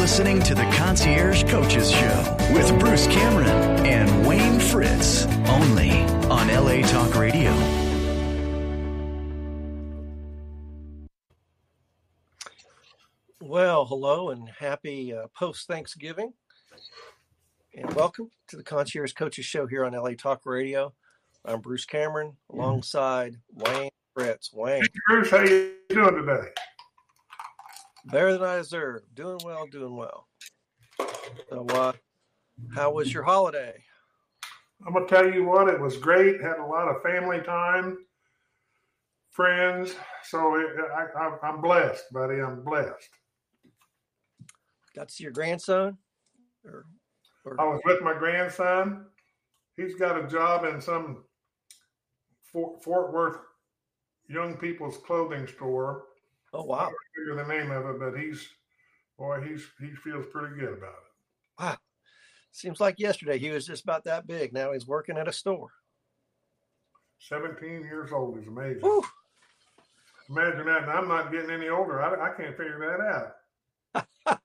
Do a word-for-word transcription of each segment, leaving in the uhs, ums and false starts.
listening to the Concierge Coaches Show with Bruce Cameron and Wayne Fritz, only on L A Talk Radio. Well, hello and happy uh, post-Thanksgiving, and welcome to the Concierge Coaches Show here on L A Talk Radio. I'm Bruce Cameron alongside Wayne Fritz. Wayne. Hey, Bruce, how you doing today? Better than I deserve. Doing well, doing well. So, uh, how was your holiday? I'm going to tell you what, it was great. Had a lot of family time, friends. So it, I, I, I'm blessed, buddy. I'm blessed. Got to see your grandson? Or, or... I was with my grandson. He's got a job in some Fort, Fort Worth young people's clothing store. Oh, wow. I don't remember the name of it, but he's, boy, he's he feels pretty good about it. Wow. Seems like yesterday he was just about that big. Now he's working at a store. seventeen years old is amazing. Whew. Imagine that. And I'm not getting any older. I, I can't figure that out.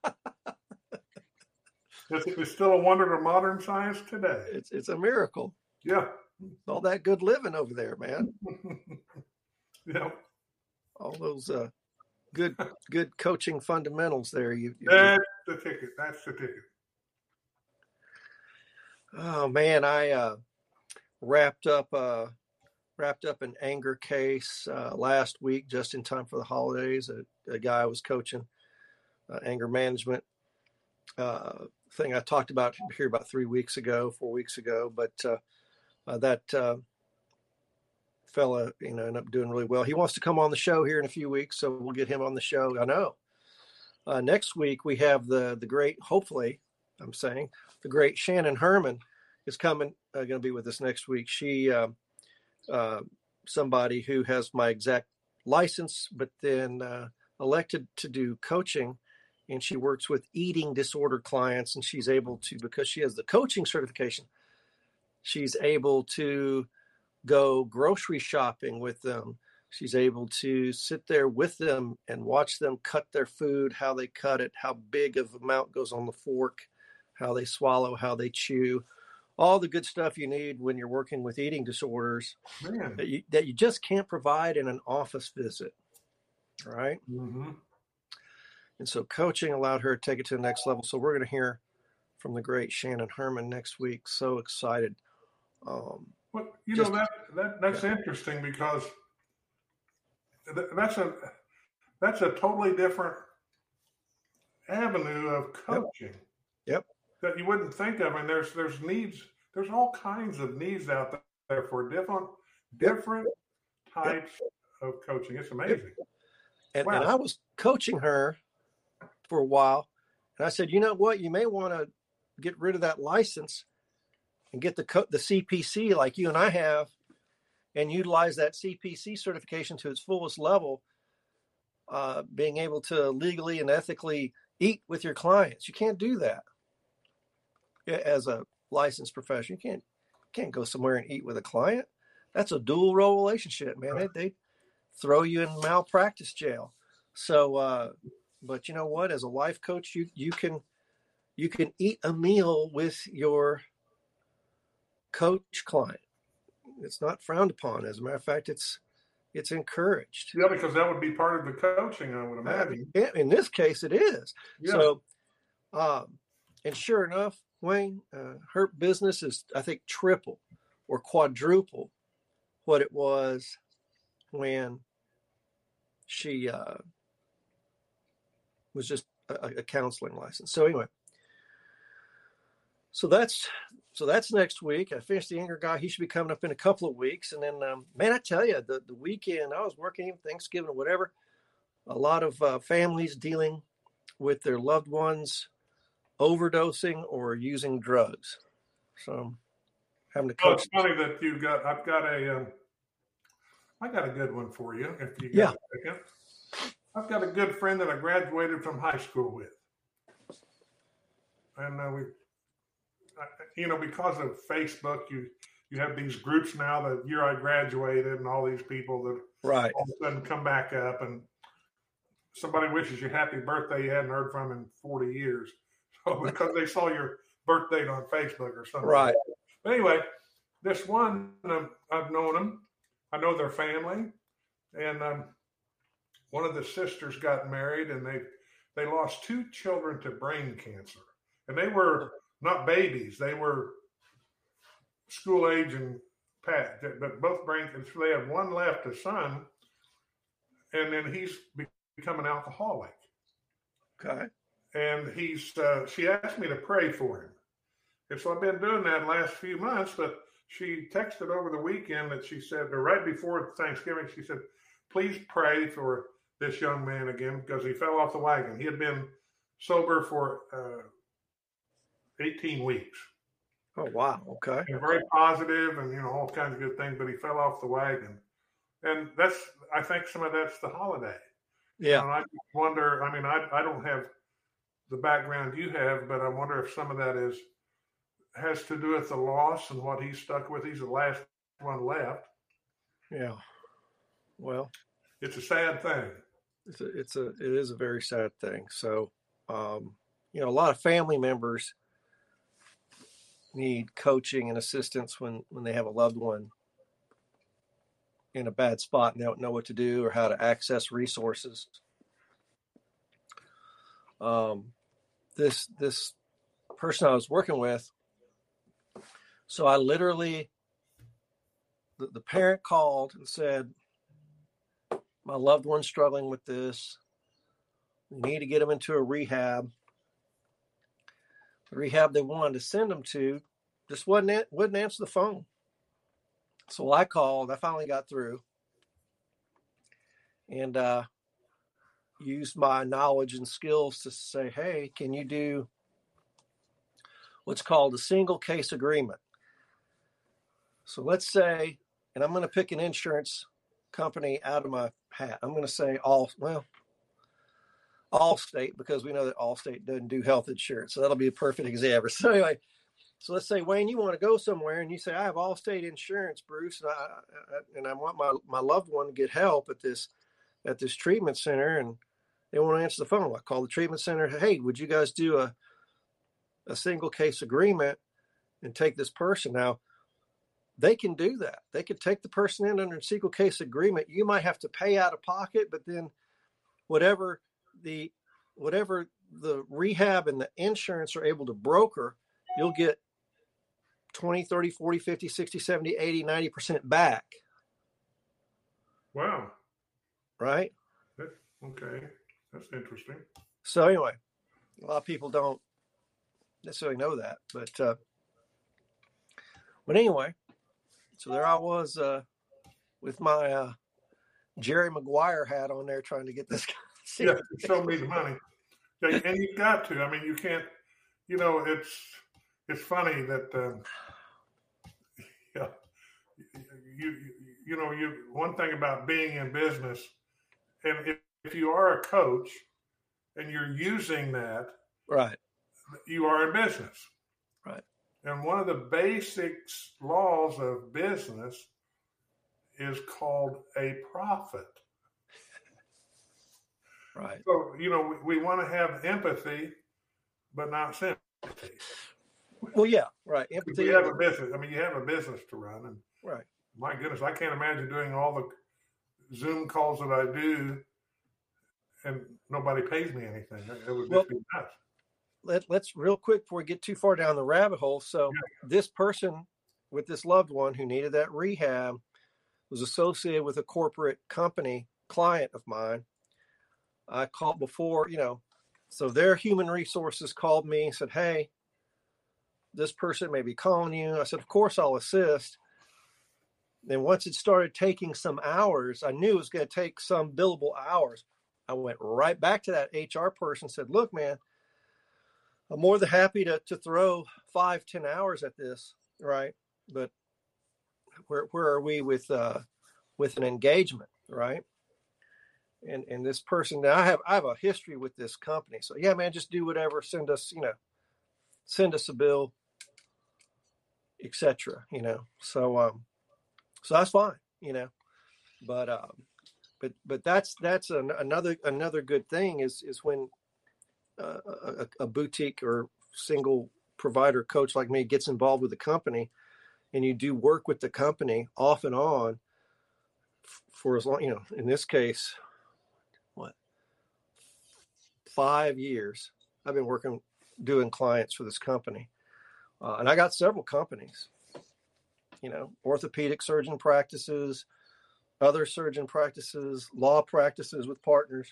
it's, it's still a wonder of modern science today. It's it's a miracle. Yeah. All that good living over there, man. Yeah. All those uh, good good coaching fundamentals there. You, you That's the ticket. That's the ticket. Oh man, I uh, wrapped up uh, wrapped up an anger case uh, last week, just in time for the holidays. A, a guy I was coaching, uh, anger management uh, thing I talked about here about three weeks ago, four weeks ago. But uh, uh, that uh, fella, you know, ended up doing really well. He wants to come on the show here in a few weeks, so we'll get him on the show. I know. Uh, next week we have the the great, hopefully, I'm saying, the great Shannon Herman is coming, uh, going to be with us next week. She, uh, uh, somebody who has my exact license, but then uh, elected to do coaching, and she works with eating disorder clients, and she's able to, because she has the coaching certification, she's able to go grocery shopping with them. She's able to sit there with them and watch them cut their food, how they cut it, how big of amount goes on the fork, how they swallow, how they chew, all the good stuff you need when you're working with eating disorders that you, that you just can't provide in an office visit, right? Mm-hmm. And so coaching allowed her to take it to the next level. So we're going to hear from the great Shannon Herman next week. So excited. Um, well, you just, know, that, that that's yeah. interesting because that's a that's a totally different avenue of coaching. Yep. yep. That you wouldn't think of, and there's there's needs, there's all kinds of needs out there for different different types yep. of coaching. It's amazing. Yep. And, wow. and I was coaching her for a while, and I said, you know what, you may want to get rid of that license and get the co- the C P C like you and I have, and utilize that C P C certification to its fullest level, uh, being able to legally and ethically eat with your clients. You can't do that as a licensed professional. You can't can't go somewhere and eat with a client. That's a dual role relationship, man. They, they throw you in malpractice jail. So, uh, but you know what? As a life coach, you you can you can eat a meal with your coach client. It's not frowned upon. As a matter of fact, it's it's encouraged. Yeah, because that would be part of the coaching, I would imagine. In this case, it is. Yeah. So, um, and sure enough, Wayne, uh, her business is, I think, triple or quadruple what it was when she uh, was just a, a counseling license. So anyway, so that's so that's next week. I finished the anger guy. He should be coming up in a couple of weeks. And then, um, man, I tell you, the, the weekend I was working, Thanksgiving or whatever, a lot of uh, families dealing with their loved ones overdosing or using drugs. So having to coach. Oh, it's funny that you got, I've got a, um, I got a good one for you. If you got yeah. a second. I've got a good friend that I graduated from high school with. And uh, we, you know, because of Facebook, you, you have these groups now, the year I graduated and all these people that right. all of a sudden come back up. And somebody wishes you happy birthday you hadn't heard from in forty years. So because they saw your birth date on Facebook or something. Right. But anyway, this one, um, I've known them. I know their family. And um, one of the sisters got married, and they they lost two children to brain cancer. And they were not babies. They were school age and past, but both brain cancer. They have one left, a son, and then he's become an alcoholic. Okay. And he's, uh, she asked me to pray for him. And so I've been doing that the last few months, but she texted over the weekend that she said, or right before Thanksgiving, she said, please pray for this young man again, because he fell off the wagon. He had been sober for uh, eighteen weeks. Oh, wow. Okay. And very positive and, you know, all kinds of good things, but he fell off the wagon. And that's, I think some of that's the holiday. Yeah. And I wonder, I mean, I, I don't have the background you have, but I wonder if some of that is, has to do with the loss and what he's stuck with. He's the last one left. Yeah. Well, it's a sad thing. It's a, it's a, it is a very sad thing. So, um, you know, a lot of family members need coaching and assistance when, when they have a loved one in a bad spot and they don't know what to do or how to access resources. Um, this, this person I was working with, so I literally, the, the parent called and said, my loved one's struggling with this. We need to get them into a rehab. The rehab they wanted to send them to just wouldn't, wouldn't answer the phone. So I called. I finally got through and uh, used my knowledge and skills to say, hey, can you do what's called a single case agreement? So let's say, and I'm going to pick an insurance company out of my hat. I'm going to say all, well, Allstate, because we know that Allstate doesn't do health insurance. So that'll be a perfect example. So anyway, so let's say, Wayne, you want to go somewhere and you say, I have Allstate insurance, Bruce, and I, I, and I want my, my loved one to get help at this, at this treatment center. And they won't answer the phone. I call the treatment center. Hey, would you guys do a, a single case agreement and take this person? Now, they can do that. They could take the person in under a single case agreement. You might have to pay out of pocket, but then whatever the whatever the rehab and the insurance are able to broker, you'll get twenty, thirty, forty, fifty, sixty, seventy, eighty, ninety percent back. Wow. Right? That, okay. That's interesting. So anyway, a lot of people don't necessarily know that, but uh, but anyway, so there I was uh, with my uh, Jerry Maguire hat on there trying to get this guy. Yeah, show me the money. Yeah, and you got to. I mean, you can't, you know, it's it's funny that, um, yeah, you, you, you know, you one thing about being in business, and if, if you are a coach and you're using that, right, you are in business. Right. And one of the basic laws of business is called a profit. Right. So, you know, we, we want to have empathy, but not sympathy. Well, yeah, right. Empathy. We have a business. I mean, you have a business to run. And right. My goodness, I can't imagine doing all the Zoom calls that I do and nobody pays me anything. It would just well, be nuts. Let, let's real quick before we get too far down the rabbit hole. So yeah. This person with this loved one who needed that rehab was associated with a corporate company client of mine. I called before, you know, so their human resources called me and said, hey, this person may be calling you. I said, of course I'll assist. Then once it started taking some hours, I knew it was going to take some billable hours. I went right back to that H R person, said, look, man, I'm more than happy to, to throw five, ten hours at this. Right. But where, where are we with, uh, with an engagement? Right. And and this person, now I have I have a history with this company. So yeah, man, just do whatever. Send us, you know, send us a bill, et cetera. You know, so um, so that's fine, you know. But um, but but that's that's an, another another good thing is is when uh, a, a boutique or single provider coach like me gets involved with the company, and you do work with the company off and on for as long, you know, in this case, what, five years I've been working, doing clients for this company. Uh, and I got several companies, you know, orthopedic surgeon practices, other surgeon practices, law practices with partners,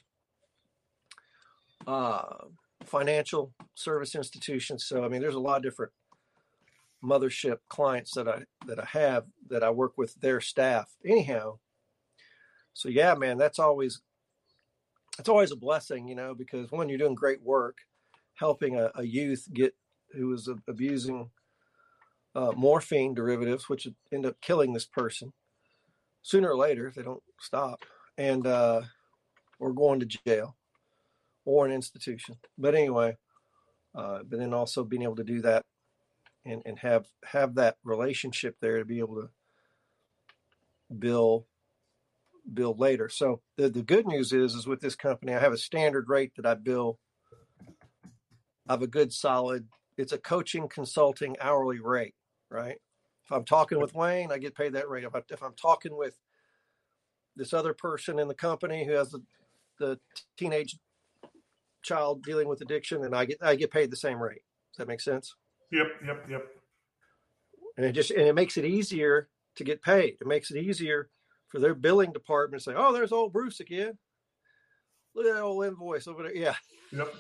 uh, financial service institutions. So, I mean, there's a lot of different mothership clients that I, that I have that I work with their staff anyhow. So yeah, man, that's always, it's always a blessing, you know, because one, you're doing great work, helping a, a youth get, who was abusing uh, morphine derivatives, which would end up killing this person sooner or later if they don't stop, and uh, or going to jail or an institution. But anyway, uh, but then also being able to do that and, and have have that relationship there to be able to bill bill later. So the, the good news is, is with this company, I have a standard rate that I bill. I have a good solid, it's a coaching consulting hourly rate, right? If I'm talking with Wayne, I get paid that rate. If, I, if I'm talking with this other person in the company who has the, the teenage child dealing with addiction, then I get, I get paid the same rate. Does that make sense? Yep. Yep. Yep. And it just, and it makes it easier to get paid. It makes it easier for their billing department to say, oh, there's old Bruce again. Look at that old invoice over there. Yeah. Yep.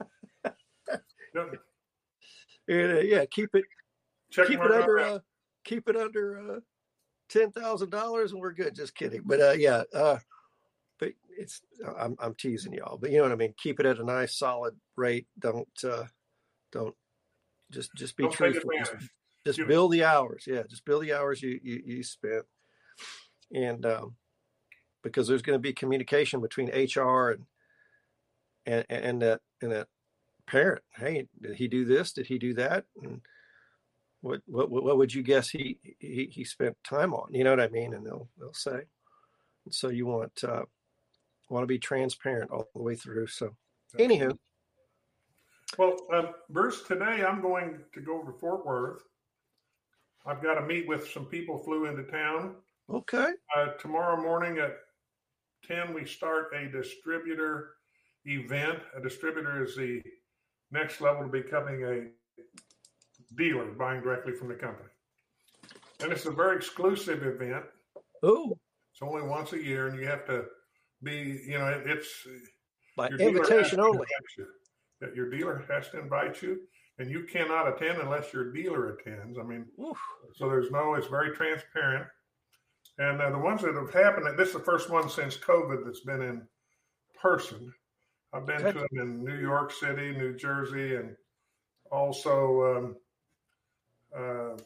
Yep. And, uh, yeah, keep it, Check keep it under, uh, keep it under uh, ten thousand dollars, and we're good. Just kidding, but uh, yeah, uh, but it's I'm I'm teasing y'all, but you know what I mean. Keep it at a nice, solid rate. Don't uh, don't just just be Don't truthful. Just, just bill the hours. Yeah, just bill the hours you you, you spent, and um, because there's going to be communication between H R and and and that and that parent. Hey, did he do this? Did he do that? And what what what would you guess he he, he spent time on? You know what I mean? And they'll they'll say. And so you want uh, want to be transparent all the way through. So, anywho. Well, um, Bruce, today I'm going to go over to Fort Worth. I've got to meet with some people flew into town. Okay. Uh, tomorrow morning at ten, we start a distributor event. A distributor is the next level to becoming a dealer, buying directly from the company. And it's a very exclusive event. Oh. It's only once a year, and you have to be, you know, it, it's by invitation only. You. Your dealer has to invite you, and you cannot attend unless your dealer attends. I mean, Oof. So there's no, it's very transparent. And uh, the ones that have happened, this is the first one since COVID that's been in person. I've been okay. to them in New York City, New Jersey, and also um, uh,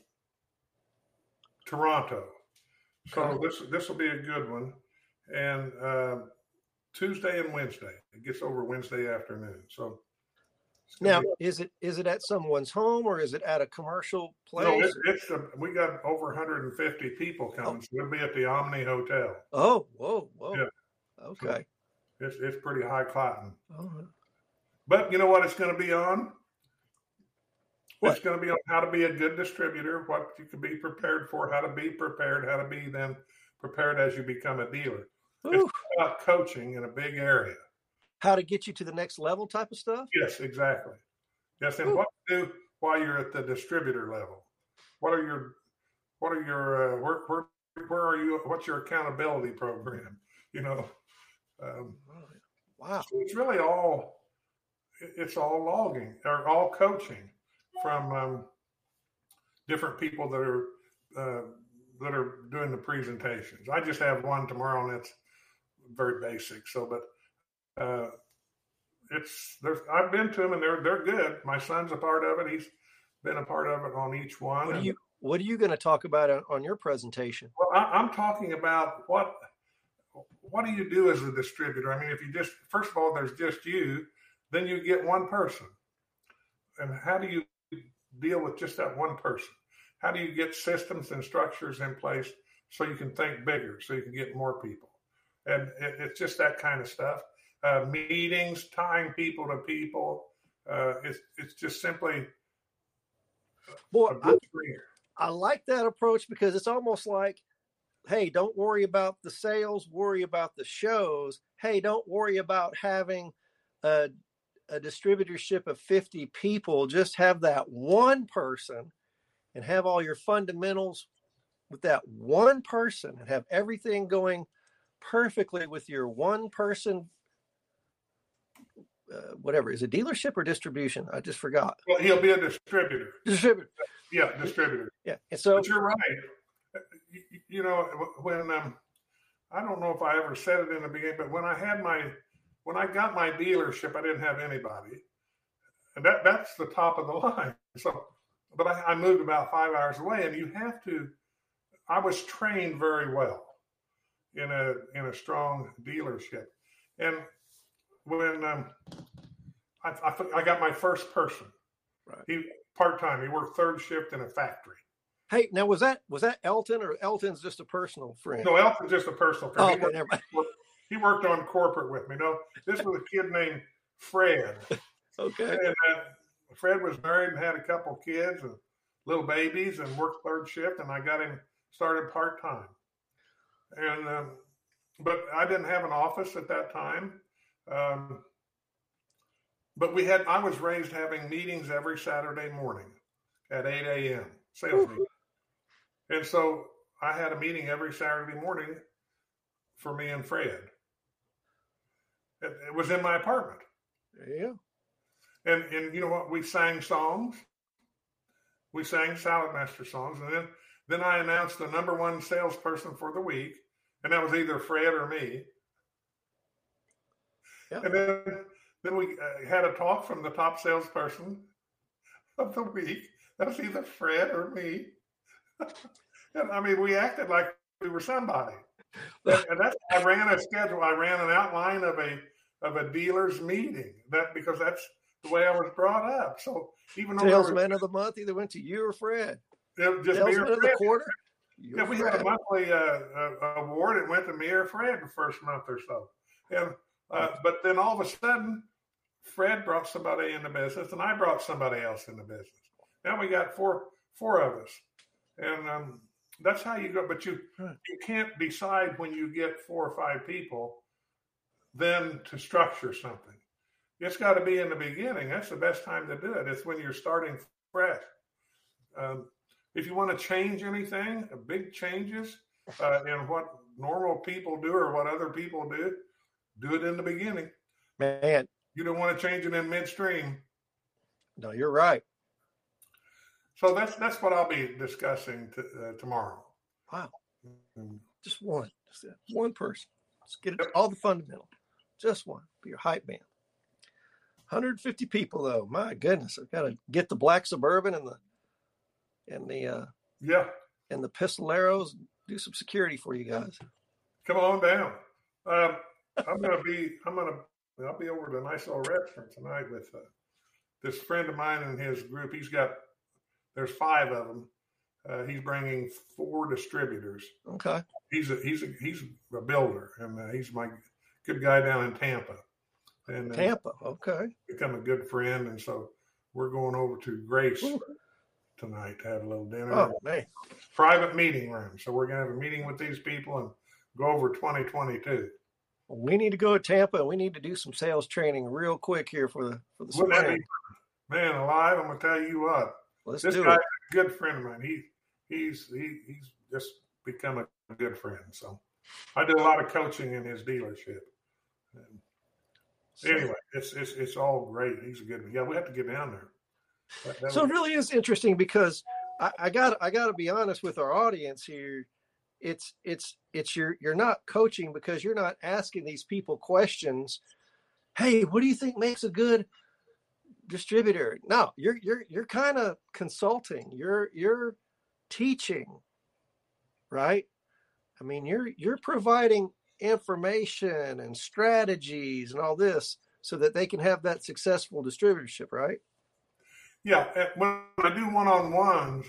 Toronto. So okay. this this will be a good one. And uh, Tuesday and Wednesday, it gets over Wednesday afternoon. So now, be, is it is it at someone's home or is it at a commercial place? No, it's, it's a, we got over one hundred fifty people coming. Oh. So it'll be at the Omni Hotel. Oh, whoa, whoa. Yeah. Okay. So it's it's pretty high cotton. Oh. But you know what it's going to be on? What? It's going to be on how to be a good distributor, what you can be prepared for, how to be prepared, how to be then prepared as you become a dealer. Ooh. It's about coaching in a big area. How to get you to the next level type of stuff? Yes, exactly. Yes, and Ooh. What to do while you're at the distributor level. What are your, what are your, uh, where, where, where are you, what's your accountability program? You know? Um, wow. So it's really all, it's all logging or all coaching from um, different people that are uh, that are doing the presentations. I just have one tomorrow, and it's very basic. So, but uh, it's there's I've been to them, and they're they're good. My son's a part of it. He's been a part of it on each one. What are you What are you going to talk about on your presentation? Well, I, I'm talking about what what do you do as a distributor? I mean, if you just first of all, there's just you, then you get one person, and how do you deal with just that one person? How do you get systems and structures in place so you can think bigger, so you can get more people? and it, it's just that kind of stuff. Uh, meetings, tying people to people. Uh, it's it's just simply Boy, a I, good career. I like that approach because it's almost like, hey, don't worry about the sales, worry about the shows. Hey, don't worry about having a, a distributorship of fifty people. Just have that one person and have all your fundamentals with that one person and have everything going perfectly with your one person. Uh, whatever, is it dealership or distribution? I just forgot. Well, he'll be a distributor. Distributor. Yeah, distributor. Yeah. And so, but you're right. You, you know, when um, I don't know if I ever said it in the beginning, but when I had my, when I got my dealership, I didn't have anybody, and that that's the top of the line. So, but I, I moved about five hours away, and you have to. I was trained very well in a in a strong dealership, and when um, I, I, I got my first person, right. He part time. He worked third shift in a factory. Hey, now was that was that Elton, or Elton's just a personal friend? No, Elton's just a personal friend. Oh, he, okay, worked, never mind. he worked on corporate with me. No, this was a kid named Fred. Okay. And uh, Fred was married and had a couple kids and little babies and worked third shift, and I got him started part time. And um, but I didn't have an office at that time. Um, but we had, I was raised having meetings every Saturday morning at eight a.m. sales meeting. And so I had a meeting every Saturday morning for me and Fred. It, it was in my apartment. Yeah. And, and you know what? We sang songs. We sang Salad Master songs. And then, then I announced the number one salesperson for the week. And that was either Fred or me. Yep. And then, then we uh, had a talk from the top salesperson of the week. That was either Fred or me. And I mean, we acted like we were somebody. And, and that's, I ran a schedule. I ran an outline of a of a dealer's meeting. That because that's the way I was brought up. So even though salesman of the month either went to you or Fred. It just salesman me or of Fred. the quarter. Yeah, we Fred. had a monthly uh, uh, award. It went to me or Fred the first month or so. And uh, but then all of a sudden, Fred brought somebody in the business, and I brought somebody else in the business. Now we got four four of us, and um, that's how you go. But you right. you can't decide when you get four or five people, then to structure something. It's got to be in the beginning. That's the best time to do it. It's when you're starting fresh. Um, if you want to change anything, big changes uh, in what normal people do or what other people do, do it in the beginning. Man, you don't want to change it in midstream. No, you're right. So that's that's what I'll be discussing t- uh, tomorrow. Wow, mm-hmm. Just one, just one person. Just get it, yep. all the fundamental. Just one. Be your hype man. one hundred fifty people, though. My goodness, I've got to get the black Suburban and the and the uh, yeah and the Pistoleros. Do some security for you guys. Come on down. Um, I'm gonna be. I'm gonna. I'll be over at a nice little restaurant tonight with uh, this friend of mine and his group. He's got. There's five of them. Uh, he's bringing four distributors. Okay. He's a he's a he's a builder, and uh, he's my good guy down in Tampa. And uh, Tampa, okay. Become a good friend, and so we're going over to Grace Ooh. tonight to have a little dinner. Oh man! Private meeting room. So we're going to have a meeting with these people and go over twenty twenty-two. Well, we need to go to Tampa. We need to do some sales training real quick here for the for the Wouldn't that spring. be, man, alive! I'm going to tell you what. Let's this do guy's it. a good friend of mine. He he's he, he's just become a good friend. So I do a lot of coaching in his dealership. And so, anyway, it's it's it's all great. He's a good one. Yeah, we have to get down there. That, that so was, it really is interesting because I, I got I got to be honest with our audience here. It's it's it's you're you're not coaching because you're not asking these people questions. Hey, what do you think makes a good distributor? No, you're you're you're kind of consulting. You're you're teaching, right? I mean, you're you're providing information and strategies and all this so that they can have that successful distributorship, right? Yeah. When I do one-on-ones,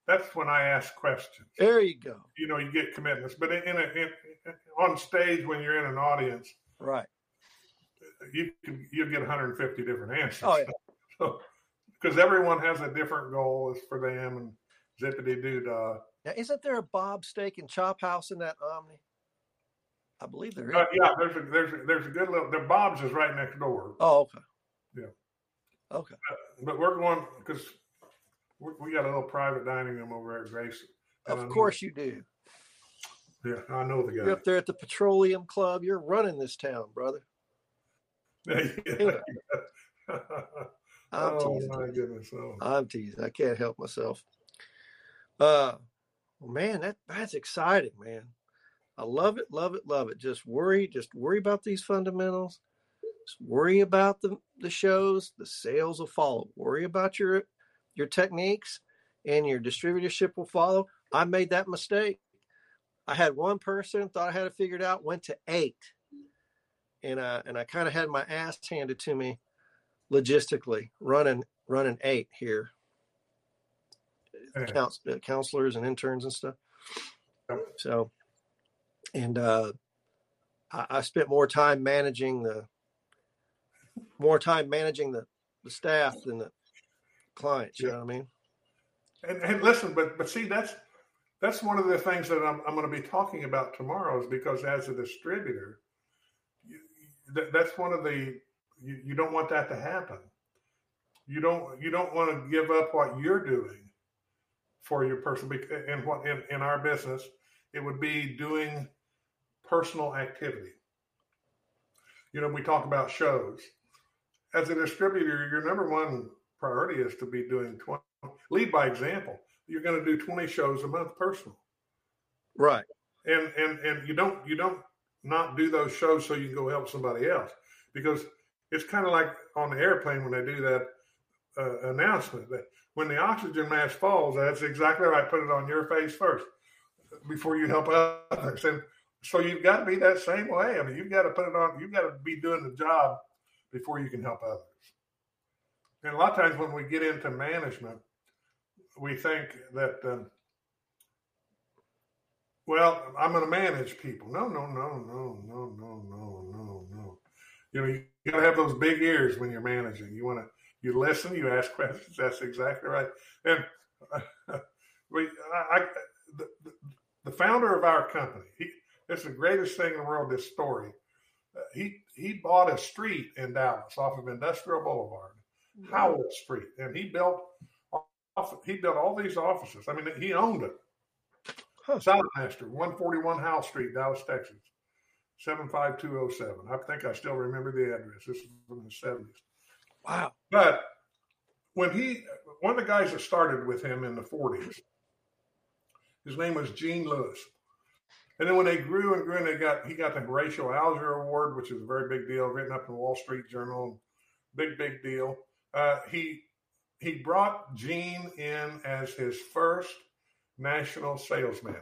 that's when I ask questions. There you go. You know, you get commitments, but in, in, a, in on stage when you're in an audience, right, you can you'll get one hundred fifty different answers. Oh yeah. So, because everyone has a different goal is for them and zippity doo dah. Now, isn't there a Bob Steak and Chop House in that Omni? I believe there is. Uh, yeah, there's a there's a, there's a good little. The Bob's is right next door. Oh, okay. Yeah. Okay. But, but we're going because we, we got a little private dining room over at Grace. Of course you do. Yeah, I know the guy. You're up there at the Petroleum Club. You're running this town, brother. Yeah. I'm oh teasing. my goodness! Oh. I'm teasing. I can't help myself. Uh, well, man, that that's exciting, man. I love it, love it, love it. Just worry, just worry about these fundamentals. Just worry about the the shows. The sales will follow. Worry about your your techniques, and your distributorship will follow. I made that mistake. I had one person, thought I had it figured out, went to eight. And I, and I kind of had my ass handed to me logistically, running running eight here. Couns- uh, counselors and interns and stuff. So, and uh, I, I spent more time managing the, more time managing the, the staff than the clients, you yeah. know what I mean? And, and listen, but but see, that's that's one of the things that I'm I'm going to be talking about tomorrow, is because as a distributor, you, that, that's one of the you, you don't want that to happen. You don't you don't want to give up what you're doing for your person. And what in, in our business, it would be doing personal activity. You know, we talk about shows. As a distributor, your number one priority is to be doing twenty. Lead by example. You're going to do twenty shows a month personal. Right. And and and you don't you don't not do those shows so you can go help somebody else, because it's kind of like on the airplane when they do that uh, announcement that when the oxygen mask falls, that's exactly right. Put it on your face first before you help others. And so you've got to be that same way. I mean, you've got to put it on. You've got to be doing the job before you can help others. And a lot of times when we get into management, we think that, um, well, I'm going to manage people. No, no, no, no, no, no, no, no, no. You know, you got to have those big ears when you're managing. You want to, you listen, you ask questions. That's exactly right. And uh, we, I, I the, the founder of our company, he, it's the greatest thing in the world, this story. Uh, he, he bought a street in Dallas off of Industrial Boulevard, Howell Street, and he built he built all these offices. I mean, he owned it. Huh. Saladmaster, one forty-one Howell Street, Dallas, Texas, seven five two oh seven. I think I still remember the address. This is from the seventies. Wow. But when he, one of the guys that started with him in the forties, his name was Gene Lewis. And then when they grew and grew, and they got, he got the Horatio Alger Award, which is a very big deal, written up in the Wall Street Journal. Big, big deal. Uh, he he brought Gene in as his first national sales manager.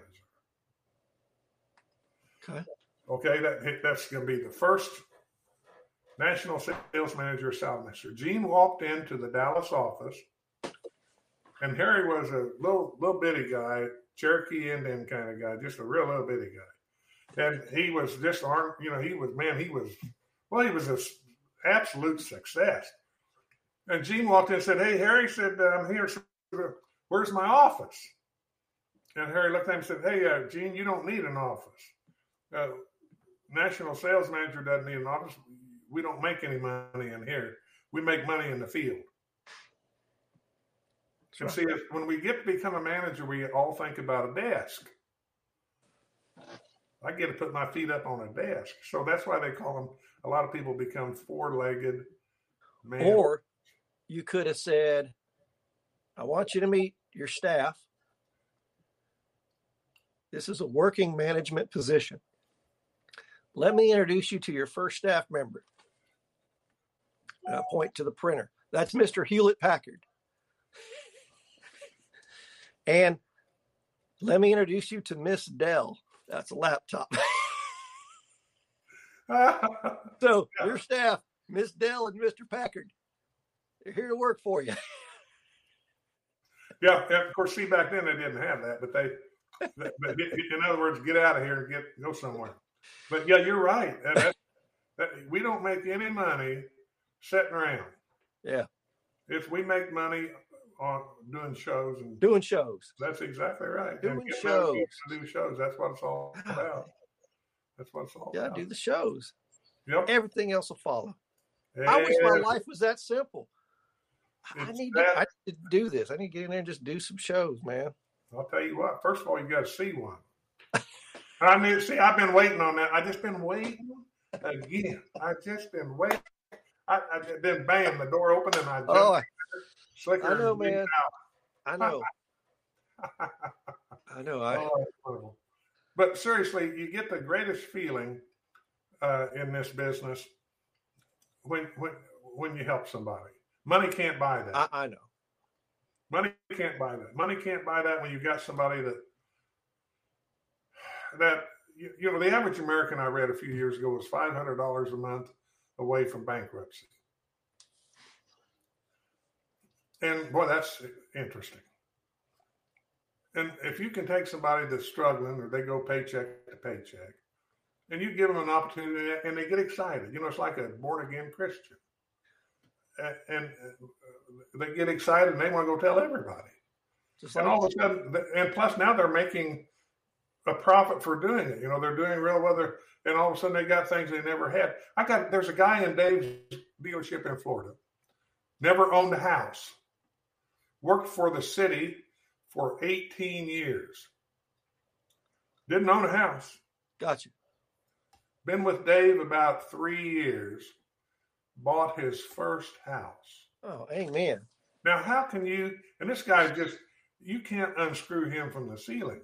Okay. Okay, that that's going to be the first national sales manager of Saladmaster. Gene walked into the Dallas office, and Harry was a little little bitty guy, Cherokee Indian kind of guy, just a real little bitty guy. And he was just, you know, he was, man, he was, well, he was an absolute success. And Gene walked in and said, "Hey, Harry," said, "I'm here. Where's my office?" And Harry looked at him and said, "Hey, uh, Gene, you don't need an office. Uh, national sales manager doesn't need an office. We don't make any money in here. We make money in the field." And see, when we get to become a manager, we all think about a desk. I get to put my feet up on a desk. So that's why they call them, a lot of people become four-legged managers. Or you could have said, "I want you to meet your staff. This is a working management position. Let me introduce you to your first staff member." And I point to the printer. That's Mister Hewlett Packard. And let me introduce you to Miss Dell. That's a laptop. So yeah. Your staff, Miss Dell and Mister Packard, they're here to work for you. Yeah, yeah, of course, see, back then they didn't have that, but they, but in other words, get out of here and get go somewhere. But yeah, you're right. That, that, that, we don't make any money sitting around. Yeah. If we make money on doing shows and doing shows. That's exactly right. Doing and shows. To do shows. That's what it's all about. That's what it's all yeah, about. Yeah, do the shows. Yep. Everything else will follow. Yeah. I wish my life was that simple. I need, to, I need to do this. I need to get in there and just do some shows, man. I'll tell you what. First of all, you got to see one. I mean, see, I've been waiting on that. I just been waiting again. I just been waiting. I, I then bam, the door opened and I jumped. Oh, Slicker I know, man. I know. I know. I. Oh, but seriously, you get the greatest feeling uh, in this business when when when you help somebody. Money can't buy that. I, I know. Money can't buy that. Money can't buy that when you've got somebody that that you, you know. The average American I read a few years ago was five hundred dollars a month away from bankruptcy. And boy, that's interesting. And if you can take somebody that's struggling or they go paycheck to paycheck and you give them an opportunity and they get excited, you know, it's like a born again Christian. And they get excited and they want to go tell everybody. Just like and all of a sudden, and plus now they're making a profit for doing it. You know, they're doing real well. And all of a sudden they got things they never had. I got, there's a guy in Dave's dealership in Florida, never owned a house. Worked for the city for eighteen years. Didn't own a house. Gotcha. Been with Dave about three years. Bought his first house. Oh, amen. Now, how can you, and this guy just, you can't unscrew him from the ceiling.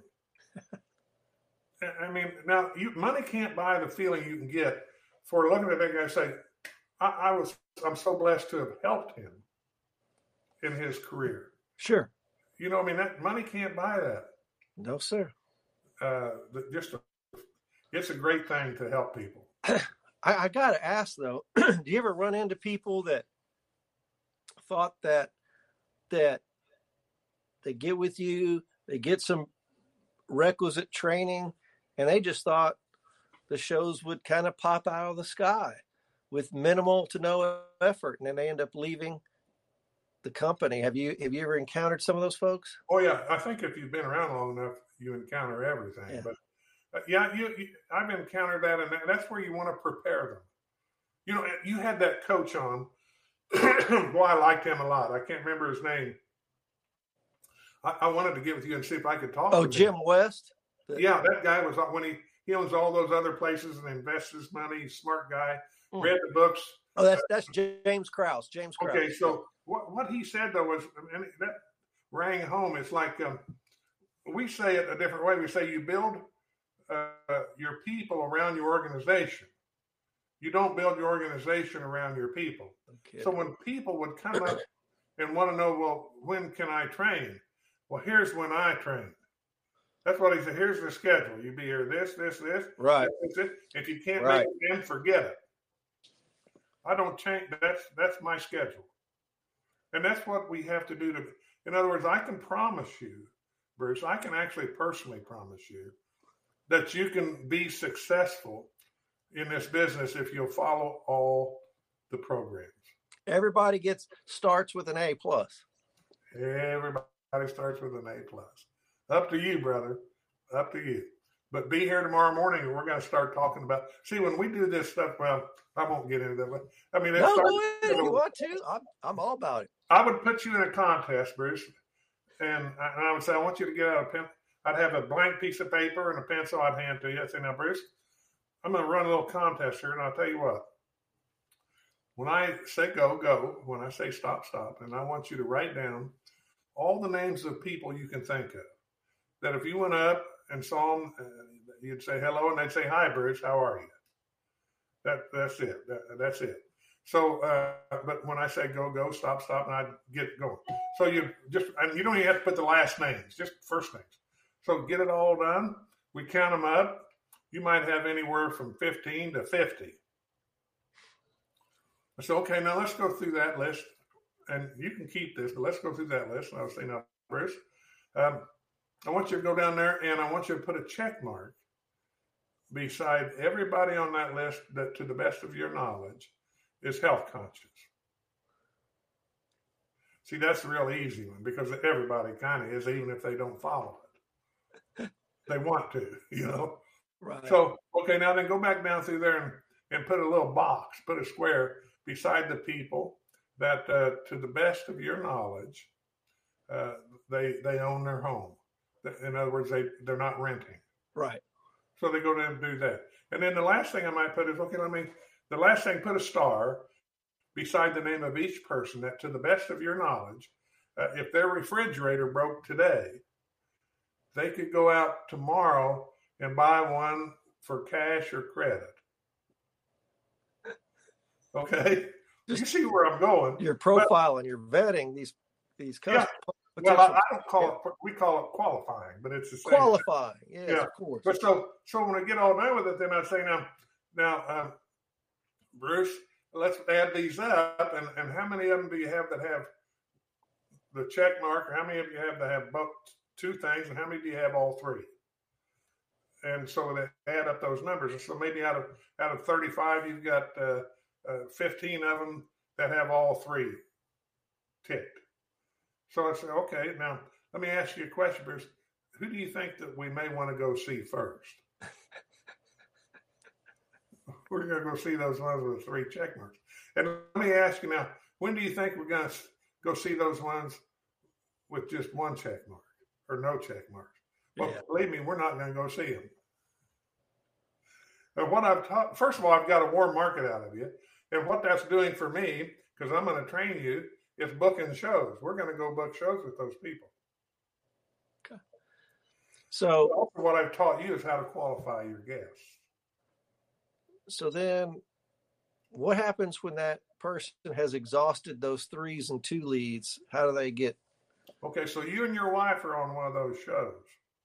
I mean, now, you, money can't buy the feeling you can get for looking at that guy and say, I, I was, I'm so blessed to have helped him in his career. Sure. You know, I mean, that money can't buy that. No, sir. Uh, just a, it's a great thing to help people. I, I got to ask though, do you ever run into people that thought that that they get with you, they get some requisite training, and they just thought the shows would kind of pop out of the sky with minimal to no effort, and then they end up leaving the company? Have you have you ever encountered some of those folks? Oh yeah, I think if you've been around long enough, you encounter everything. Yeah. But uh, yeah, you, you, I've encountered that, and that's where you want to prepare them. You know, you had that coach on. Boy, I liked him a lot. I can't remember his name. I, I wanted to get with you and see if I could talk. Oh, with Jim him. West. The, yeah, that guy was when he he owns all those other places and invests his money. Smart guy. Mm. Read the books. Oh, that's that's James Krause. James Krause. Okay, so what what he said though was, and that rang home. It's like um, we say it a different way. We say you build uh, your people around your organization. You don't build your organization around your people. Okay. So when people would come up and want to know, well, when can I train? Well, here's when I train. That's what he said. Here's the schedule. You be here this, this, this. Right. This, if you can't right. make it then forget it. I don't change. That's that's my schedule. And that's what we have to do to, in other words, I can promise you, Bruce, I can actually personally promise you that you can be successful in this business if you'll follow all the programs. Everybody gets starts with an A plus. Everybody starts with an A plus. Up to you, brother. Up to you. But be here tomorrow morning, and we're going to start talking about. See, when we do this stuff, well, I won't get into that. But I mean, no, starts, go ahead. You want to? I'm, I'm all about it. I would put you in a contest, Bruce, and I, and I would say, I want you to get out a pen. I'd have a blank piece of paper and a pencil. I'd hand to you. I'd say, now, Bruce, I'm going to run a little contest here, and I'll tell you what. When I say go, go. When I say stop, stop. And I want you to write down all the names of people you can think of. That if you went up and saw them, uh, you'd say hello, and they'd say, hi, Bruce, how are you? That That's it. That, that's it. So, uh, but when I say go, go, stop, stop, and I get going. So you just, and you don't even have to put the last names, just first names. So get it all done. We count them up. You might have anywhere from fifteen to fifty. I said, okay, now let's go through that list. And you can keep this, but let's go through that list. And I was saying, now, Bruce. Um, I want you to go down there and I want you to put a check mark beside everybody on that list that, to the best of your knowledge, is health conscious. See, that's the real easy one because everybody kind of is, even if they don't follow it. They want to, you know. Right. So, okay, now then go back down through there and, and put a little box, put a square beside the people that, uh, to the best of your knowledge, uh, they they own their home. In other words, they, they're not renting. Right. So they go down and do that. And then the last thing I might put is, okay, let me, the last thing, put a star beside the name of each person that, to the best of your knowledge, uh, if their refrigerator broke today, they could go out tomorrow and buy one for cash or credit. Okay? Just you see where I'm going. Your profile and you're vetting these these customers. Yeah. Well, I, I don't call yeah. it, we call it qualifying, but it's the same. Qualifying, yes, yeah, of course. But so, so when I get all done with it, then I say, now, now, um, Bruce, let's add these up. And, and how many of them do you have that have the check mark? Or how many of you have that have both two things? And how many do you have all three? And so they add up those numbers. And so maybe out of out of thirty-five, you've got uh, uh, fifteen of them that have all three ticked. So I say, okay, now let me ask you a question, Bruce. Who do you think that we may want to go see first? We're going to go see those ones with three check marks. And let me ask you now, when do you think we're going to go see those ones with just one check mark or no check marks? Well, yeah. Believe me, we're not going to go see them. And what I've taught, first of all, I've got a warm market out of you. And what that's doing for me, because I'm going to train you, is booking shows. We're going to go book shows with those people. Okay. So also what I've taught you is how to qualify your guests. So then what happens when that person has exhausted those threes and two leads? How do they get? Okay, so you and your wife are on one of those shows.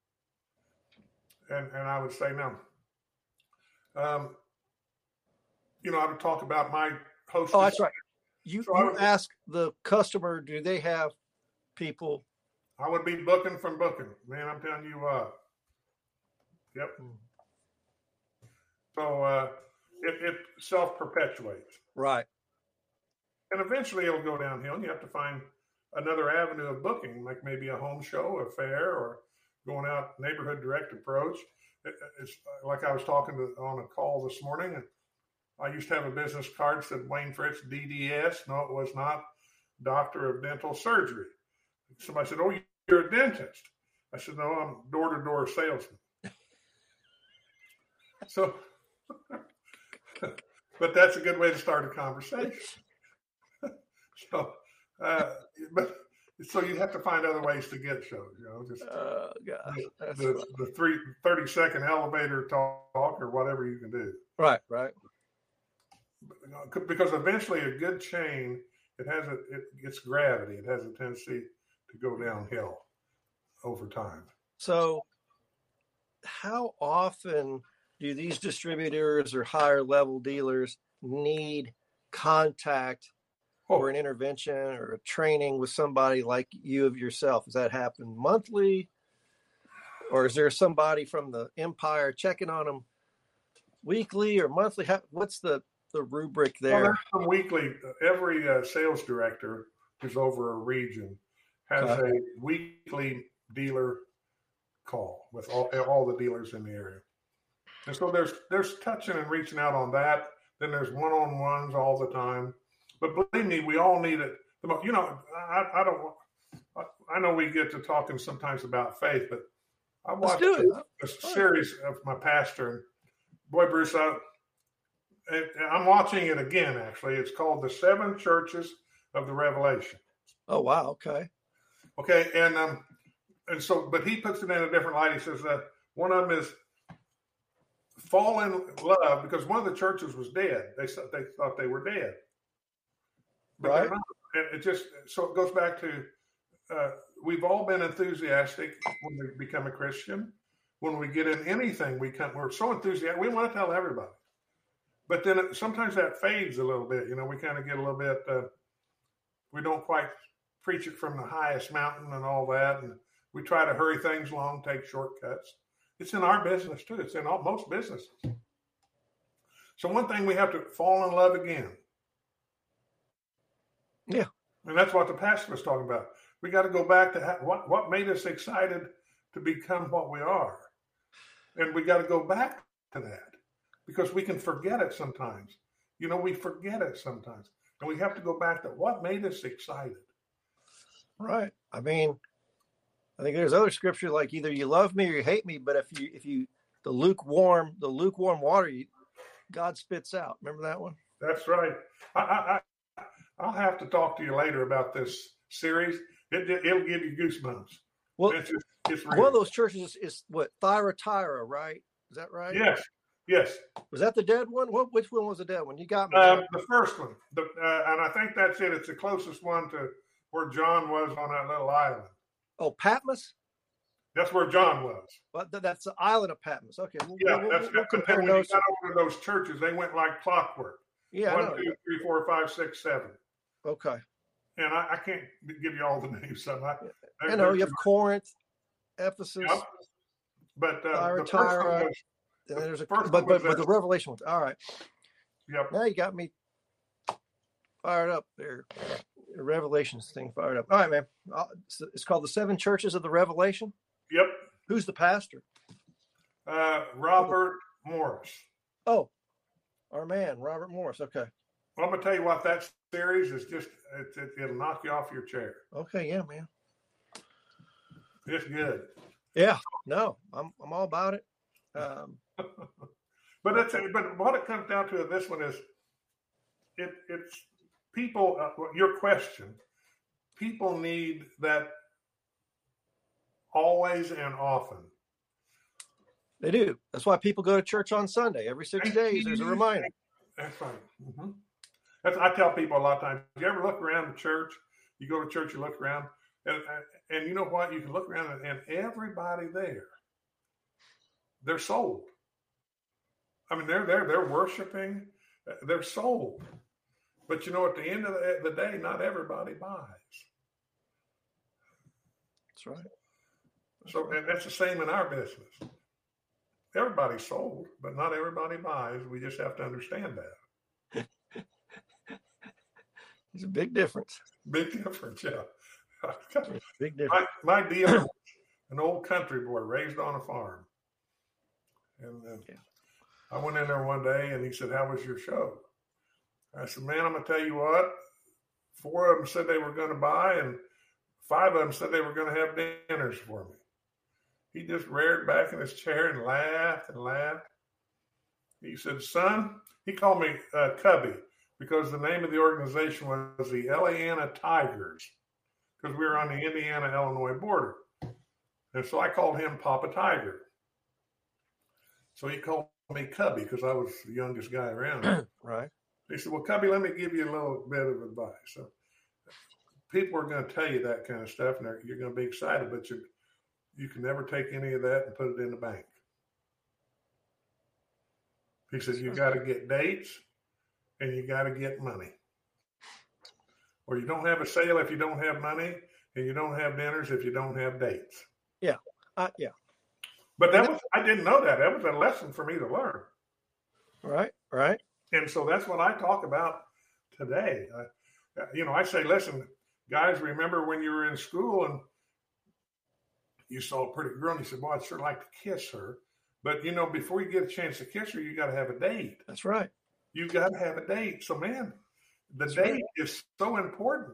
And and I would say, now, um, you know, I would talk about my hostess. Oh, that's right. You, so you would, ask the customer, do they have people? I would be booking from booking. Man, I'm telling you what. Yep. Hmm. So uh, it, it self-perpetuates. Right. And eventually it'll go downhill, and you have to find another avenue of booking, like maybe a home show, a fair, or going out neighborhood direct approach. It, it's like I was talking to on a call this morning, and I used to have a business card that said Wayne Fritz, D D S. No, it was not. Doctor of Dental Surgery. Somebody said, oh, you're a dentist. I said, no, I'm door-to-door salesman. So, but that's a good way to start a conversation. so, uh, but so you have to find other ways to get shows, you know, just uh, gosh, the, the, the three, thirty second elevator talk or whatever you can do. Right, right. Because eventually a good chain, it has a, it gets gravity. It has a tendency to go downhill over time. So how often do these distributors or higher level dealers need contact oh. or an intervention or a training with somebody like you of yourself? Does that happen monthly? Or is there somebody from the empire checking on them weekly or monthly? How, what's the, the rubric there? Well, weekly. Every uh, sales director who's over a region has okay. a weekly dealer call with all, all the dealers in the area. And so there's there's touching and reaching out on that. Then there's one-on-ones all the time. But believe me, we all need it. You know, I, I don't. I know we get to talking sometimes about faith, but I watched a, a series of my pastor, and boy, Bruce, I, I'm watching it again. Actually, it's called "The Seven Churches of the Revelation." Oh wow! Okay. Okay, and um, and so, but he puts it in a different light. He says that one of them is fall in love because one of the churches was dead. They thought they thought they were dead, but right. they're not. And it just so it goes back to uh, we've all been enthusiastic when we become a Christian. When we get in anything, we come, we're so enthusiastic. We want to tell everybody, but then it, sometimes that fades a little bit. You know, we kind of get a little bit. Uh, we don't quite preach it from the highest mountain and all that. And we try to hurry things along, take shortcuts. It's in our business too. It's in all, most businesses. So one thing we have to fall in love again. Yeah. And that's what the pastor was talking about. We got to go back to ha- what, what made us excited to become what we are. And we got to go back to that because we can forget it sometimes. You know, we forget it sometimes. And we have to go back to what made us excited. Right. I mean, I think there's other scripture like either you love me or you hate me, but if you, if you, the lukewarm, the lukewarm water, you, God spits out. Remember that one? That's right. I, I, I, I'll have to talk to you later about this series. It, it, it'll give you goosebumps. Well, it's just, it's one of those churches is, is what, Thyatira, right? Is that right? Yes. Yes. Was that the dead one? What? Which one was the dead one? You got me. Uh, the first one. The, uh, and I think that's it. It's the closest one to where John was on that little island. Oh, Patmos? That's where John was. Well, that's the island of Patmos. Okay. We'll, Yeah, we'll, that's we'll, we'll compare when you notes. got over to those churches, they went like clockwork. Yeah. One, I know. two, three, four, five, six, seven. Okay. And I, I can't give you all the names. So I, I know you have Corinth, Ephesus, yep. But uh, the first Thyatira, one was, and there's a first but one was but, but that- the Revelation ones. All right. Yep. Now you got me fired up there. The Revelations thing fired up. All right, man. I'll, it's, it's called the Seven Churches of the Revelation. Yep. Who's the pastor? Uh, Robert Morris. Oh, our man, Robert Morris. Okay. Well, I'm gonna tell you what, that series is just it, it, it'll knock you off your chair. Okay. Yeah, man. It's good. Yeah. No, I'm I'm all about it. Um, But it's but what it comes down to in this one is it it's people. Uh, your question. People need that always and often. they do. That's why people go to church on Sunday. Every six days, there's a reminder. That's right. Mm-hmm. That's, I tell people a lot of times. You ever look around the church? You go to church, you look around, and and you know what? You can look around, and, and everybody there, they're sold. I mean, they're there, they're worshiping, they're sold. But you know, at the end of the, the day, not everybody buys. That's right. So, and that's the same in our business. Everybody's sold, but not everybody buys. We just have to understand that. It's a big difference. Big difference, yeah. Big difference. My, my dealer, an old country boy raised on a farm. And uh, Yeah. I went in there one day and he said, "How was your show?" I said, "Man, I'm going to tell you what. Four of them said they were going to buy, and five of them said they were going to have dinners for me." He just reared back in his chair and laughed and laughed. He said, "Son," he called me uh, Cubby because the name of the organization was the Eliana Tigers because we were on the Indiana-Illinois border. And so I called him Papa Tiger. So he called me Cubby because I was the youngest guy around. Right. He said, "Well, Cubby, let me give you a little bit of advice." So people are going to tell you that kind of stuff, and you're going to be excited, but you you can never take any of that and put it in the bank. He said, "You got to get dates, and you got to get money. Or you don't have a sale if you don't have money, and you don't have dinners if you don't have dates." Yeah. Uh, yeah. But that was, I didn't know that. That was a lesson for me to learn. Right. Right. And so that's what I talk about today. Uh, you know, I say, listen, guys, remember when you were in school and you saw a pretty girl and you said, "Boy, I'd sure like to kiss her." But, you know, before you get a chance to kiss her, you got to have a date. That's right. You got to have a date. So, man, the That's date right. is so important.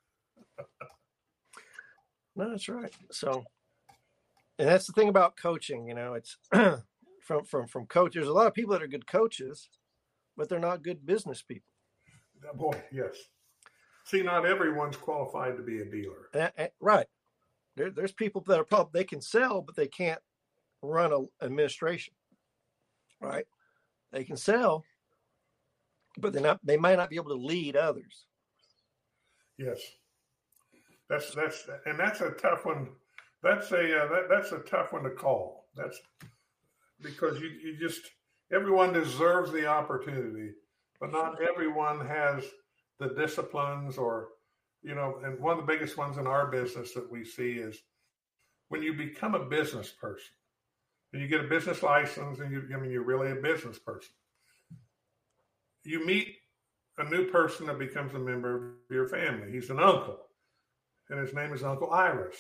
No, that's right. So, and that's the thing about coaching, you know, it's from, from, from coach. There's a lot of people that are good coaches, but they're not good business people. Boy, yes. See, not everyone's qualified to be a dealer. And, and, right. There, there's people that are probably, they can sell, but they can't run an administration. Right. They can sell, but they're not, they might not be able to lead others. Yes. That's, that's, and that's a tough one. That's a, uh, that, that's a tough one to call. That's because you, you just, everyone deserves the opportunity, but not everyone has the disciplines or you know, and one of the biggest ones in our business that we see is when you become a business person and you get a business license and you, I mean, you're really a business person. You meet a new person that becomes a member of your family. He's an uncle, and his name is Uncle Iris.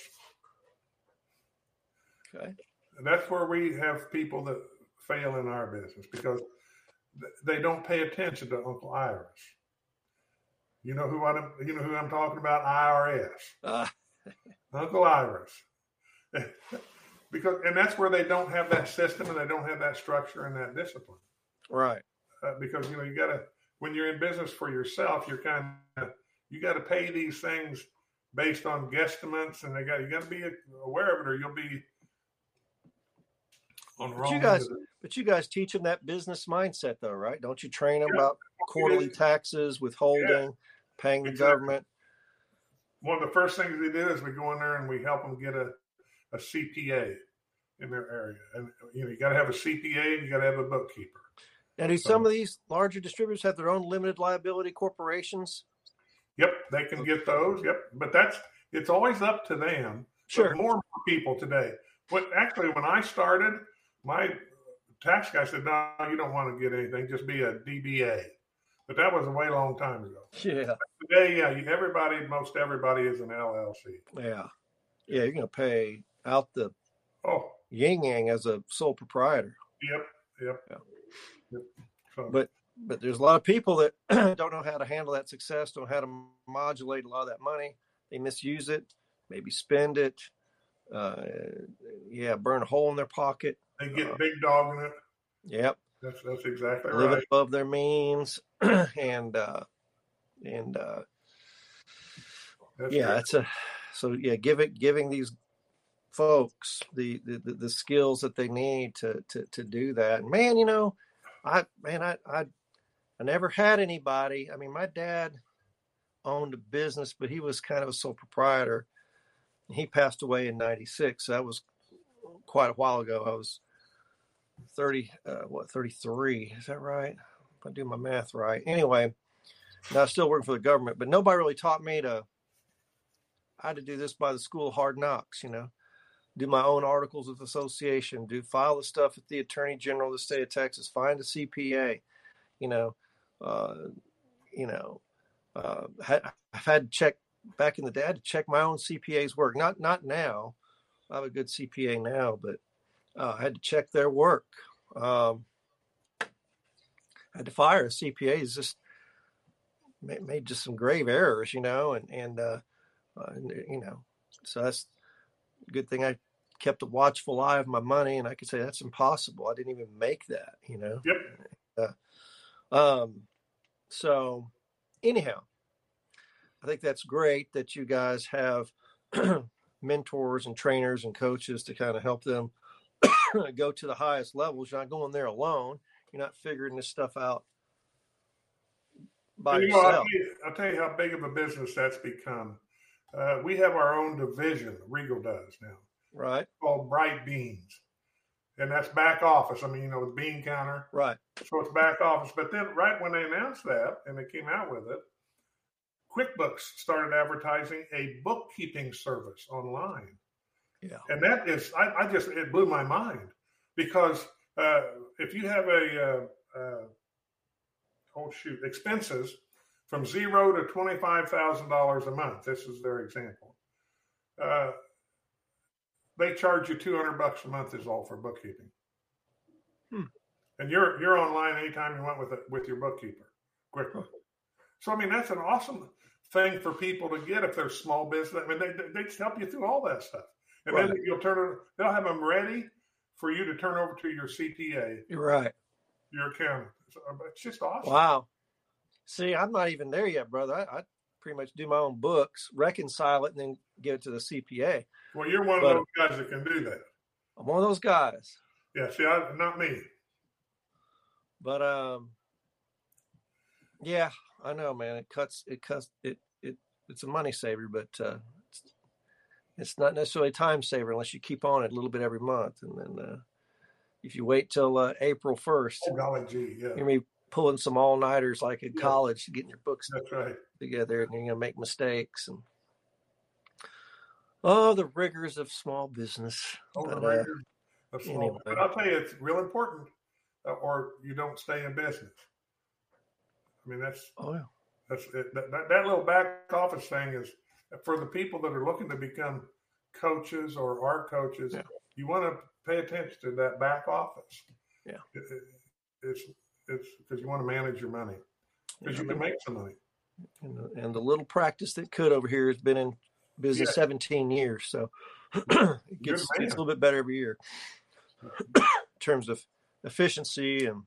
Okay. And that's where we have people that fail in our business because they don't pay attention to Uncle Iris. You know who I you know who I'm talking about? I R S. Uh. Uncle Iris. Because and that's where they don't have that system and they don't have that structure and that discipline. Right. Uh, because you know you got to when you're in business for yourself, you're kind of you got to pay these things based on guesstimates, and they got you got to be aware of it, or you'll be on the but wrong you guys, end of it. But you guys teach them that business mindset, though, right? Don't you train them Yeah. about quarterly taxes, withholding, yeah. paying the exactly. government? One of the first things we do is we go in there and we help them get a, a C P A in their area, and you know you got to have a C P A and you got to have a bookkeeper. Now, do some of these larger distributors have their own limited liability corporations? Yep, they can get those. Yep, but that's it's always up to them. Sure. But more and more people today. What actually, when I started, my tax guy said, "No, you don't want to get anything. Just be a D B A." But that was a way long time ago. Yeah. But today, yeah, everybody, most everybody is an L L C. Yeah. Yeah, you're going to pay out the oh yin yang as a sole proprietor. Yep. Yep. Yeah. Yep. So, but but there's a lot of people that don't know how to handle that success, don't know how to modulate a lot of that money. They misuse it, maybe spend it. Uh, yeah, burn a hole in their pocket. They get uh, big dog in it. Yep. That's that's exactly Living right. above their means, and uh, and uh, that's yeah, right. it's a so yeah, give it giving these folks the, the the skills that they need to to to do that. And man, you know, I man, I I I never had anybody. I mean, my dad owned a business, but he was kind of a sole proprietor. He passed away in ninety-six. So that was quite a while ago. I was thirty, uh, what, thirty-three. Is that right? If I do my math right. Anyway, now I'm still working for the government, but nobody really taught me to, I had to do this by the school of hard knocks, you know, do my own articles of association, do file the stuff at the Attorney General of the state of Texas, find a C P A, you know, uh, you know, uh, I've had to check back in the day, I had to check my own C P A's work. Not, not now. I have a good C P A now, but uh, I had to check their work. Um, I had to fire a C P A. It's just made, made just some grave errors, you know, and, and, uh, uh, you know, so that's a good thing. I kept a watchful eye of my money, and I could say that's impossible. I didn't even make that, you know? Yep. Uh, um, so anyhow, I think that's great that you guys have mentors and trainers and coaches to kind of help them go to the highest levels. You're not going there alone. You're not figuring this stuff out by you know, yourself. I'll, tell you, I'll tell you how big of a business that's become. Uh, we have our own division, Regal does now. Right. Called Bright Beans. And that's back office. I mean, you know, the bean counter. Right. So it's back office. But then right when they announced that and they came out with it, QuickBooks started advertising a bookkeeping service online. Yeah. And that is, I, I just, it blew my mind because uh, if you have a, uh, uh, oh shoot, expenses from zero to twenty-five thousand dollars a month, this is their example, uh, they charge you two hundred bucks a month is all for bookkeeping. Hmm. And you're, you're online anytime you want with it, with your bookkeeper, QuickBooks. So, I mean, that's an awesome thing for people to get if they're small business. I mean, they, they just help you through all that stuff. And right. then you'll turn it, they'll have them ready for you to turn over to your C P A. You're right. Your accountant. So, it's just awesome. Wow. See, I'm not even there yet, brother. I, I pretty much do my own books, reconcile it, and then give it to the C P A. Well, you're one but of those guys that can do that. I'm one of those guys. Yeah, see, I, not me. But, um, yeah, I know, man. It cuts, it cuts, it, it, it's a money saver, but, uh, it's, it's not necessarily a time saver unless you keep on it a little bit every month. And then, uh, if you wait till, uh, April first, oh, golly gee, yeah. you're going to be pulling some all nighters like in yeah. college, getting your books That's right. together, and you're going to make mistakes and oh, the rigors of small business. Oh, the but, rigors uh, of small anyway. But I'll tell you, it's real important, uh, or you don't stay in business. I mean, that's oh yeah, that's it, that, that that little back office thing is for the people that are looking to become coaches or are coaches. Yeah. You want to pay attention to that back office. Yeah, it, it, it's it's because you want to manage your money because yeah, you can make some money. And the, and the little practice that could over here has been in business yeah. seventeen years, so it gets, gets a little bit better every year in terms of efficiency and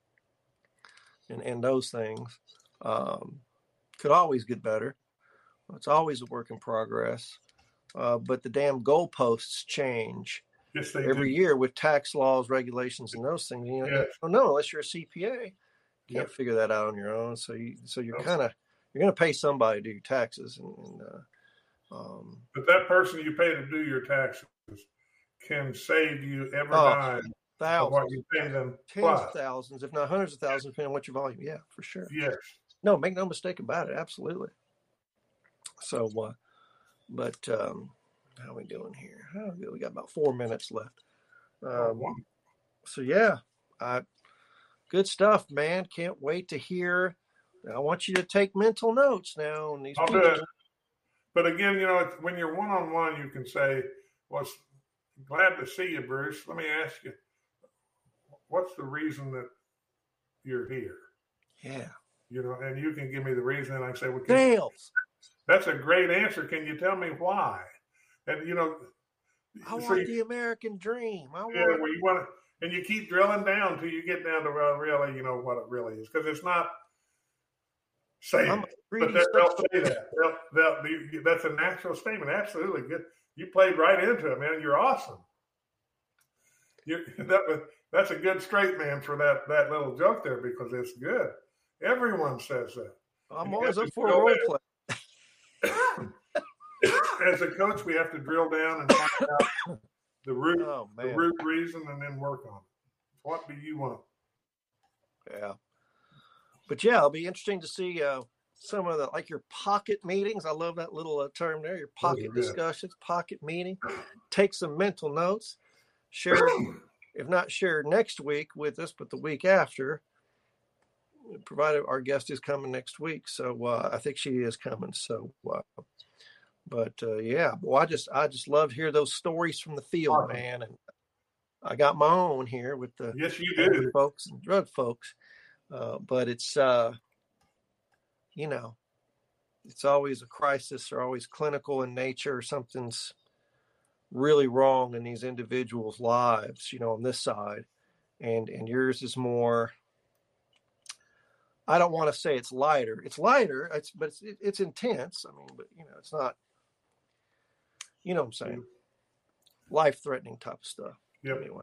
and, and those things. Um, could always get better. It's always a work in progress, uh, but the damn goalposts change yes, they every do. year with tax laws, regulations, and those things. You know, yes. don't know unless you're a C P A, can't yep. figure that out on your own. So you so you're no. kind of you're going to pay somebody to do your taxes, and, and uh, Um, but that person you pay to do your taxes can save you every oh, dime thousands, of what you pay them. Tens twice. of thousands, if not hundreds of thousands, depending on what your volume. Yeah, for sure. Yes. No, make no mistake about it. Absolutely. So, uh, but um, how are we doing here? Oh, we got about four minutes left. Um, oh, so yeah, I, good stuff, man. Can't wait to hear. I want you to take mental notes now on these. I'll people. do it. But again, you know, when you're one-on-one, you can say, well, glad to see you, Bruce. Let me ask you, what's the reason that you're here? Yeah. You know, and you can give me the reason, and I say, well, Sales. That's a great answer. Can you tell me why? And, you know. I so want you, the American dream. I yeah, want well, you want to, and you keep drilling down until you get down to well, really, you know, what it really is. Because it's not saying it, but that, they'll say that. They'll, they'll be, that's a natural statement. Absolutely good. You played right into it, man. You're awesome. You that was that's a good straight man for that that little joke there because it's good. Everyone says that. I'm always up for a role play. As a coach, we have to drill down and find out the root, oh, the root reason, and then work on it. What do you want? Yeah. But yeah, it'll be interesting to see uh, some of the, like your pocket meetings. I love that little uh, term there, your pocket oh, yeah. discussions, pocket meeting. Take some mental notes. Share, if not share next week with us, but the week after, provided our guest is coming next week. So uh, I think she is coming. So, uh, but uh, yeah, well, I just, I just love to hear those stories from the field, awesome. man. And I got my own here with the yes, you do, folks and drug folks. Uh, but it's, uh, you know, it's always a crisis or always clinical in nature or something's really wrong in these individuals' lives, you know, on this side. And, and yours is more, I don't want to say it's lighter. It's lighter, it's, but it's, it, it's intense. I mean, but, you know, it's not, you know what I'm saying? Life-threatening type of stuff. Yep. Anyway.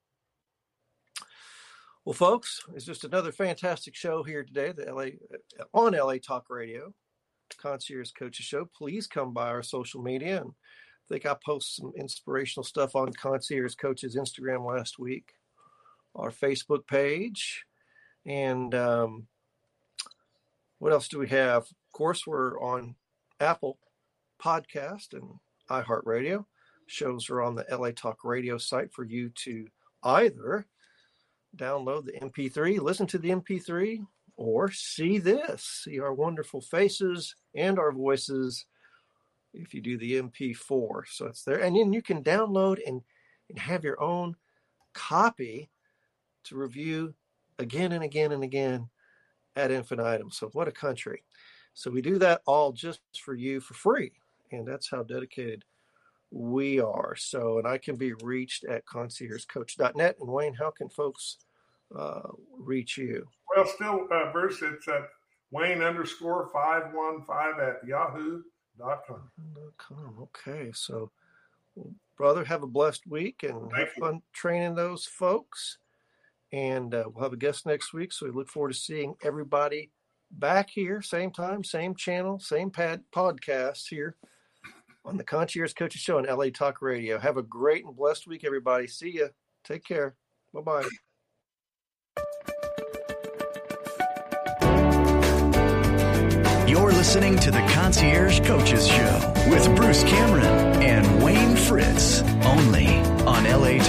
Well, folks, it's just another fantastic show here today, the L A on L A Talk Radio, Concierge Coaches Show. Please come by our social media. And I think I posted some inspirational stuff on Concierge Coaches Instagram last week, our Facebook page, and um, what else do we have? Of course, we're on Apple Podcast and iHeartRadio. Shows are on the L A Talk Radio site for you to either download the M P three, listen to the M P three, or see this, see our wonderful faces and our voices if you do the M P four. So it's there. And then you can download and, and have your own copy to review again and again and again ad infinitum. So what a country. So we do that all just for you for free. And that's how dedicated we are. So, and I can be reached at concierge coach dot net. And Wayne, how can folks uh, reach you? Well, still, uh, Bruce, it's at Wayne underscore five one five at yahoo dot com. Okay. So, brother, have a blessed week and Thank have you. fun training those folks. And uh, we'll have a guest next week. So we look forward to seeing everybody back here, same time, same channel, same pad podcast here on the Concierge Coaches Show on L A Talk Radio. Have a great and blessed week, everybody. See ya. Take care. Bye-bye. You're listening listening to the Concierge Coaches Show with Bruce Cameron and Wayne Fritz, only on L A